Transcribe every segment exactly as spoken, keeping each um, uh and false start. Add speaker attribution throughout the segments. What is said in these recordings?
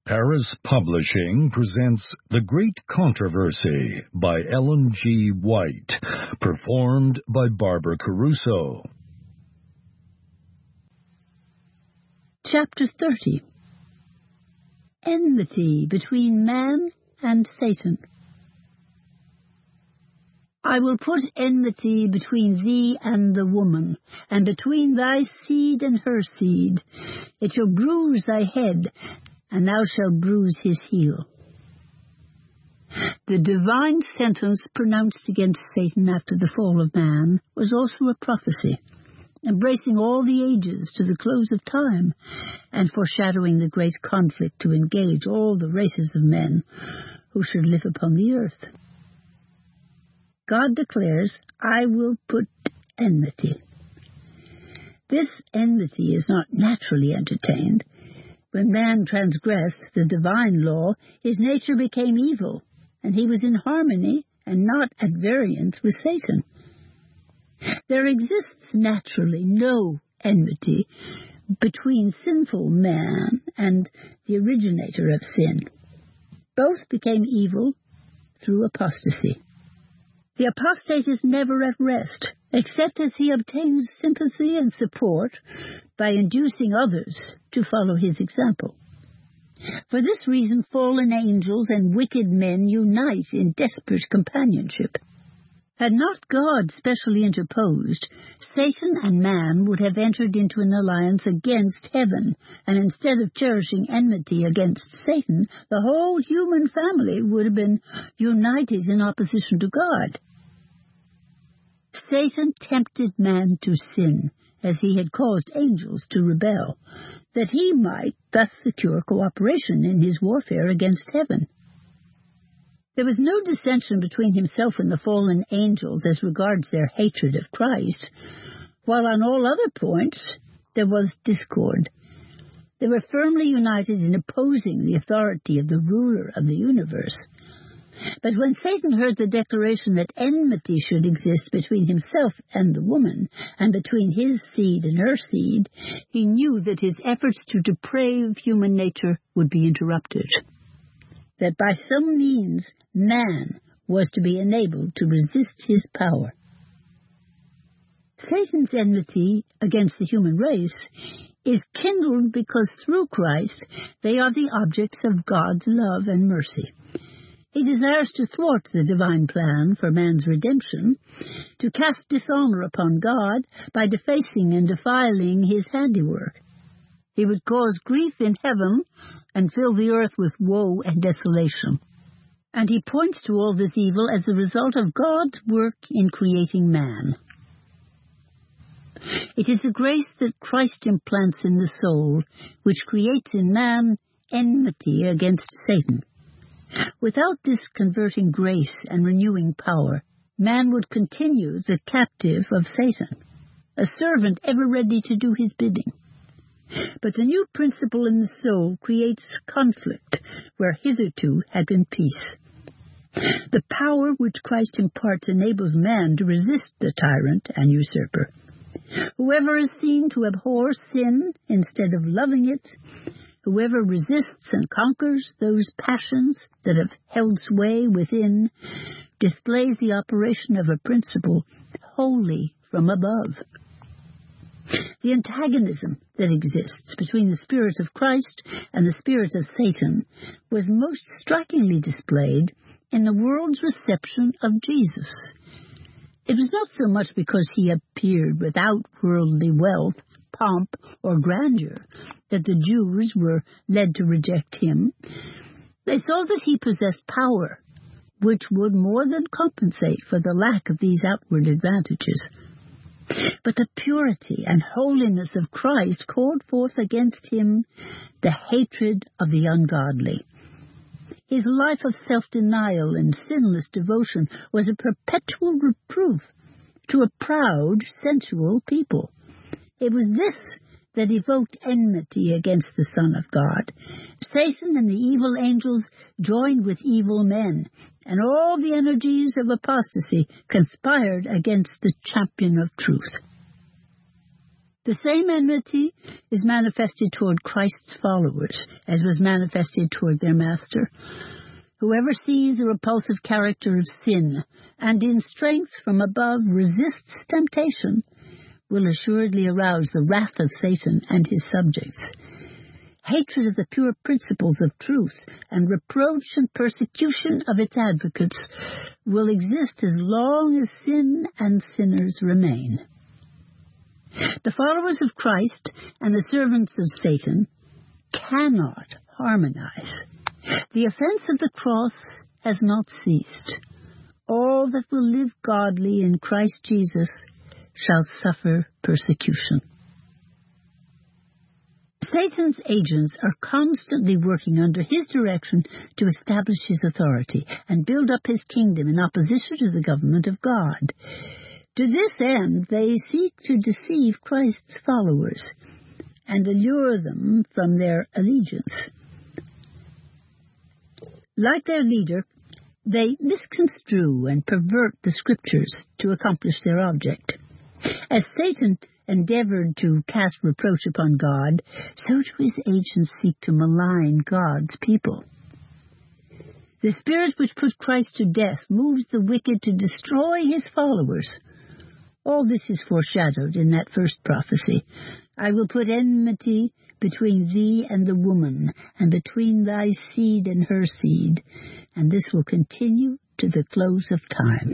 Speaker 1: Paris Publishing presents The Great Controversy by Ellen G. White, performed by Barbara Caruso.
Speaker 2: Chapter thirty. Enmity between man and Satan. I will put enmity between thee and the woman, and between thy seed and her seed. It shall bruise thy head, and thou shalt bruise his heel. The divine sentence pronounced against Satan after the fall of man was also a prophecy, embracing all the ages to the close of time, and foreshadowing the great conflict to engage all the races of men who should live upon the earth. God declares, I will put enmity. This enmity is not naturally entertained. When man transgressed the divine law, his nature became evil, and he was in harmony and not at variance with Satan. There exists naturally no enmity between sinful man and the originator of sin. Both became evil through apostasy. The apostate is never at rest, except as he obtains sympathy and support by inducing others to follow his example. For this reason, fallen angels and wicked men unite in desperate companionship. Had not God specially interposed, Satan and man would have entered into an alliance against heaven, and instead of cherishing enmity against Satan, the whole human family would have been united in opposition to God. Satan tempted man to sin, as he had caused angels to rebel, that he might thus secure cooperation in his warfare against heaven. There was no dissension between himself and the fallen angels as regards their hatred of Christ, while on all other points there was discord. They were firmly united in opposing the authority of the ruler of the universe. But when Satan heard the declaration that enmity should exist between himself and the woman, and between his seed and her seed, he knew that his efforts to deprave human nature would be interrupted. That by some means man was to be enabled to resist his power. Satan's enmity against the human race is kindled because through Christ they are the objects of God's love and mercy. He desires to thwart the divine plan for man's redemption, to cast dishonor upon God by defacing and defiling his handiwork. He would cause grief in heaven and fill the earth with woe and desolation. And he points to all this evil as the result of God's work in creating man. It is the grace that Christ implants in the soul which creates in man enmity against Satan. Without this converting grace and renewing power, man would continue the captive of Satan, a servant ever ready to do his bidding. But the new principle in the soul creates conflict where hitherto had been peace. The power which Christ imparts enables man to resist the tyrant and usurper. Whoever is seen to abhor sin instead of loving it, whoever resists and conquers those passions that have held sway within, displays the operation of a principle wholly from above. The antagonism that exists between the Spirit of Christ and the spirit of Satan was most strikingly displayed in the world's reception of Jesus. It was not so much because he appeared without worldly wealth, pomp, or grandeur that the Jews were led to reject him. They saw that he possessed power, which would more than compensate for the lack of these outward advantages. But the purity and holiness of Christ called forth against him the hatred of the ungodly. His life of self-denial and sinless devotion was a perpetual reproof to a proud, sensual people. It was this that evoked enmity against the Son of God. Satan and the evil angels joined with evil men, and all the energies of apostasy conspired against the champion of truth. The same enmity is manifested toward Christ's followers as was manifested toward their master. Whoever sees the repulsive character of sin and in strength from above resists temptation will assuredly arouse the wrath of Satan and his subjects. Hatred of the pure principles of truth and reproach and persecution of its advocates will exist as long as sin and sinners remain. The followers of Christ and the servants of Satan cannot harmonize. The offense of the cross has not ceased. All that will live godly in Christ Jesus shall suffer persecution. Satan's agents are constantly working under his direction to establish his authority and build up his kingdom in opposition to the government of God. To this end, they seek to deceive Christ's followers and allure them from their allegiance. Like their leader, they misconstrue and pervert the Scriptures to accomplish their object. As Satan endeavored to cast reproach upon God, so do his agents seek to malign God's people. The spirit which put Christ to death moves the wicked to destroy his followers. All this is foreshadowed in that first prophecy. I will put enmity between thee and the woman, and between thy seed and her seed, and this will continue to the close of time.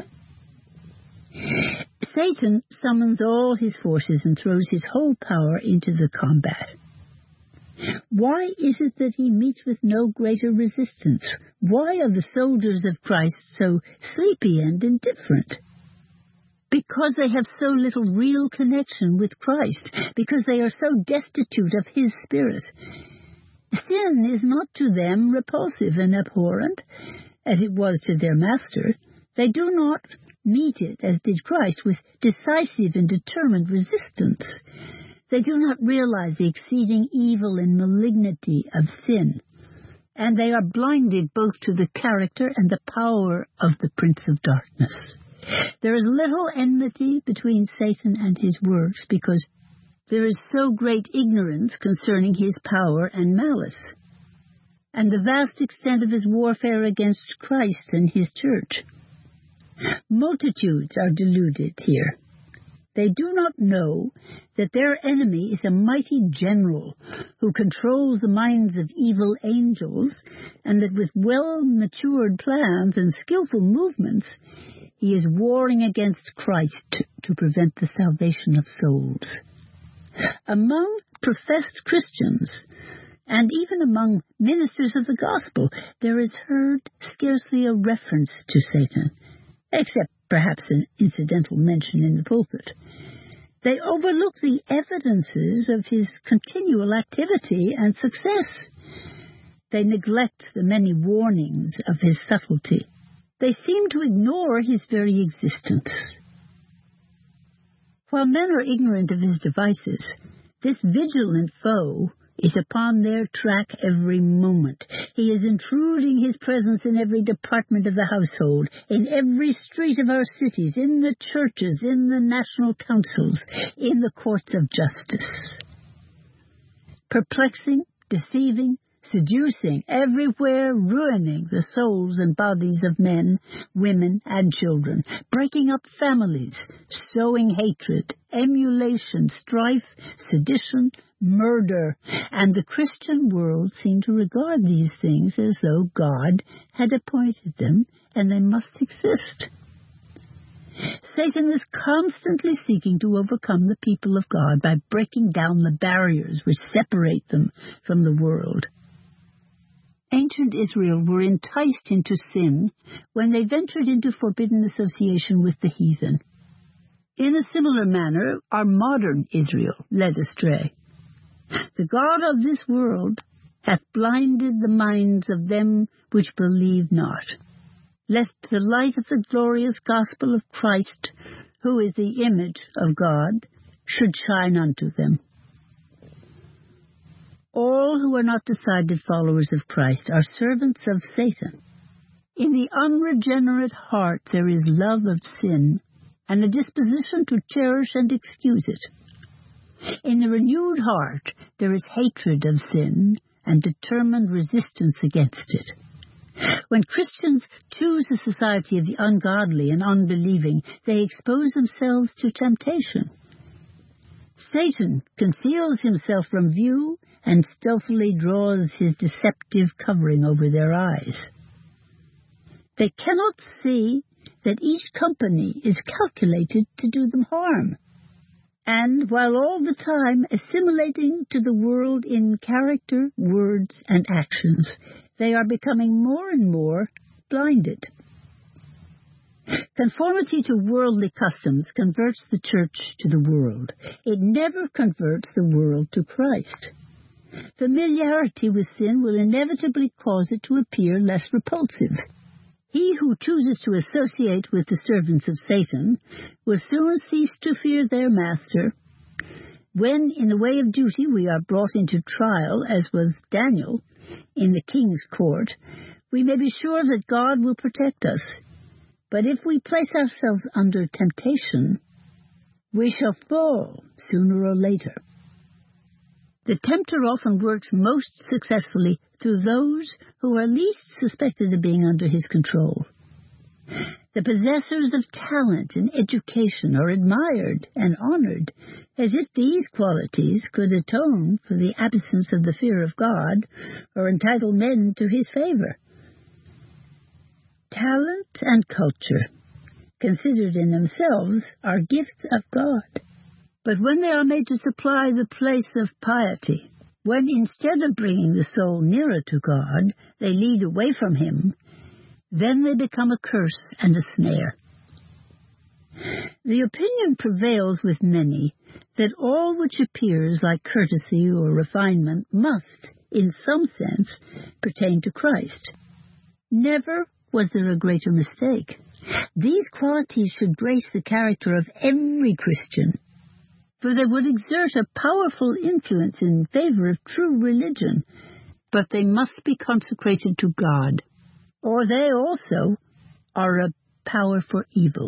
Speaker 2: Satan summons all his forces and throws his whole power into the combat. Why is it that he meets with no greater resistance? Why are the soldiers of Christ so sleepy and indifferent? Because they have so little real connection with Christ, because they are so destitute of his Spirit. Sin is not to them repulsive and abhorrent, as it was to their master. They do not meet it, as did Christ, with decisive and determined resistance. They do not realize the exceeding evil and malignity of sin, and they are blinded both to the character and the power of the Prince of Darkness. There is little enmity between Satan and his works because there is so great ignorance concerning his power and malice, and the vast extent of his warfare against Christ and his church. Multitudes are deluded here. They do not know that their enemy is a mighty general who controls the minds of evil angels, and that with well-matured plans and skillful movements, he is warring against Christ to prevent the salvation of souls. Among professed Christians, and even among ministers of the gospel, there is heard scarcely a reference to Satan, except perhaps an incidental mention in the pulpit. They overlook the evidences of his continual activity and success. They neglect the many warnings of his subtlety. They seem to ignore his very existence. While men are ignorant of his devices, this vigilant foe is upon their track every moment. He is intruding his presence in every department of the household, in every street of our cities, in the churches, in the national councils, in the courts of justice. Perplexing, deceiving, seducing, everywhere ruining the souls and bodies of men, women, and children, breaking up families, sowing hatred, emulation, strife, sedition, murder, and the Christian world seem to regard these things as though God had appointed them and they must exist. Satan is constantly seeking to overcome the people of God by breaking down the barriers which separate them from the world. Ancient Israel were enticed into sin when they ventured into forbidden association with the heathen. In a similar manner, our modern Israel led astray. The God of this world hath blinded the minds of them which believe not, lest the light of the glorious gospel of Christ, who is the image of God, should shine unto them. All who are not decided followers of Christ are servants of Satan. In the unregenerate heart there is love of sin and a disposition to cherish and excuse it. In the renewed heart there is hatred of sin and determined resistance against it. When Christians choose the society of the ungodly and unbelieving, they expose themselves to temptation. Satan conceals himself from view and stealthily draws his deceptive covering over their eyes. They cannot see that each company is calculated to do them harm. And while all the time assimilating to the world in character, words, and actions, they are becoming more and more blinded. Conformity to worldly customs converts the church to the world. It never converts the world to Christ. Familiarity with sin will inevitably cause it to appear less repulsive. He who chooses to associate with the servants of Satan will soon cease to fear their master. When, in the way of duty, we are brought into trial, as was Daniel in the king's court, we may be sure that God will protect us. But if we place ourselves under temptation, we shall fall sooner or later. The tempter often works most successfully through those who are least suspected of being under his control. The possessors of talent and education are admired and honored, as if these qualities could atone for the absence of the fear of God or entitle men to his favor. Talent and culture, considered in themselves, are gifts of God. But when they are made to supply the place of piety, when instead of bringing the soul nearer to God, they lead away from him, then they become a curse and a snare. The opinion prevails with many that all which appears like courtesy or refinement must, in some sense, pertain to Christ. Never was there a greater mistake. These qualities should grace the character of every Christian, for they would exert a powerful influence in favor of true religion, but they must be consecrated to God, or they also are a power for evil.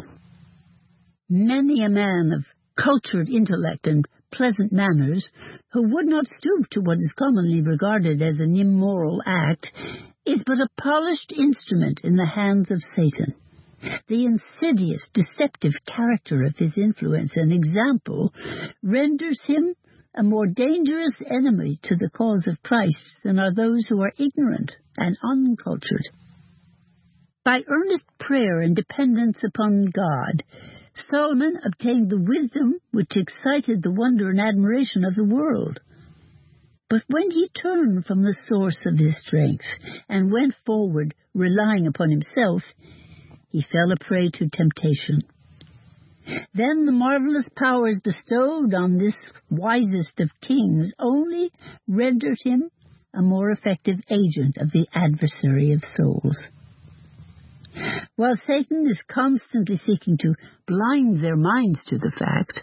Speaker 2: Many a man of cultured intellect and pleasant manners, who would not stoop to what is commonly regarded as an immoral act, is but a polished instrument in the hands of Satan. The insidious, deceptive character of his influence and example renders him a more dangerous enemy to the cause of Christ than are those who are ignorant and uncultured. By earnest prayer and dependence upon God, Solomon obtained the wisdom which excited the wonder and admiration of the world. But when he turned from the source of his strength and went forward relying upon himself, he fell a prey to temptation. Then the marvelous powers bestowed on this wisest of kings only rendered him a more effective agent of the adversary of souls. While Satan is constantly seeking to blind their minds to the fact,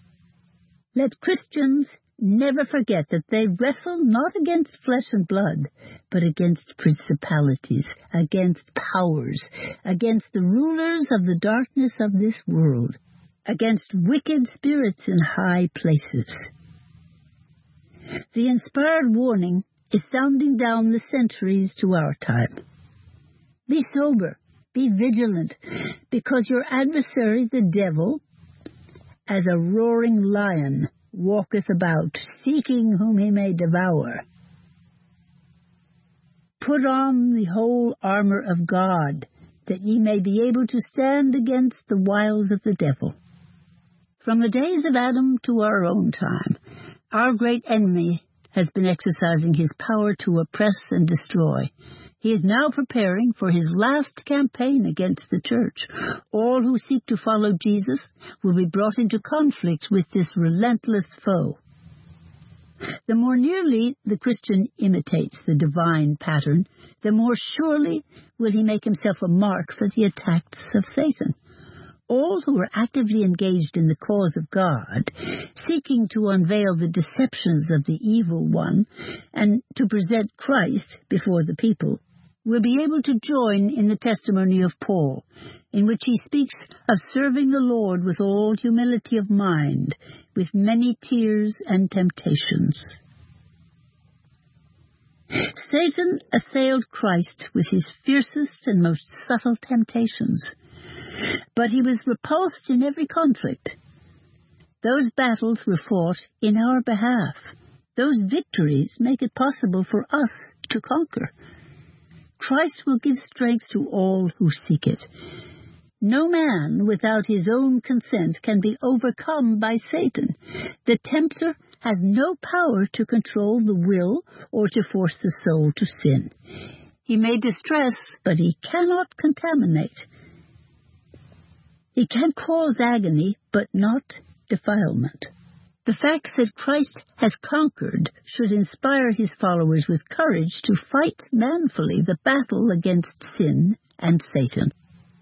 Speaker 2: let Christians never forget that they wrestle not against flesh and blood, but against principalities, against powers, against the rulers of the darkness of this world, against wicked spirits in high places. The inspired warning is sounding down the centuries to our time. Be sober, be vigilant, because your adversary, the devil, as a roaring lion, walketh about, seeking whom he may devour. Put on the whole armor of God, that ye may be able to stand against the wiles of the devil. From the days of Adam to our own time, our great enemy has been exercising his power to oppress and destroy. He is now preparing for his last campaign against the church. All who seek to follow Jesus will be brought into conflict with this relentless foe. The more nearly the Christian imitates the divine pattern, the more surely will he make himself a mark for the attacks of Satan. All who are actively engaged in the cause of God, seeking to unveil the deceptions of the evil one and to present Christ before the people, will be able to join in the testimony of Paul, in which he speaks of serving the Lord with all humility of mind, with many tears and temptations. Satan assailed Christ with his fiercest and most subtle temptations, but he was repulsed in every conflict. Those battles were fought in our behalf. Those victories make it possible for us to conquer. Christ will give strength to all who seek it. No man without his own consent can be overcome by Satan. The tempter has no power to control the will or to force the soul to sin. He may distress, but he cannot contaminate. He can cause agony, but not defilement. The fact that Christ has conquered should inspire his followers with courage to fight manfully the battle against sin and Satan.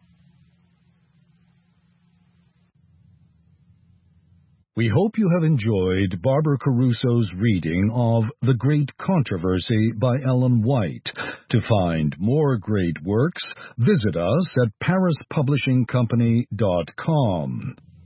Speaker 1: We hope you have enjoyed Barbara Caruso's reading of The Great Controversy by Ellen White. To find more great works, visit us at paris publishing company dot com.